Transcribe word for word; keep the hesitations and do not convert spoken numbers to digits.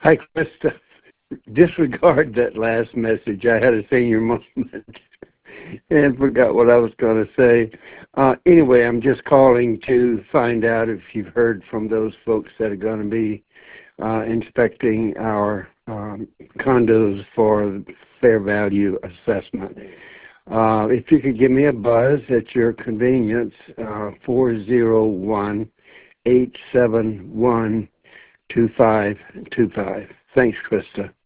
Hi, Krista. Disregard that last message. I had a senior moment and forgot what I was going to say. Uh, anyway, I'm just calling to find out if you've heard from those folks that are going to be uh, inspecting our um, condos for fair value assessment. Uh, if you could give me a buzz at your convenience, uh, four zero one, eight seven one, two five two five. Thanks, Krista.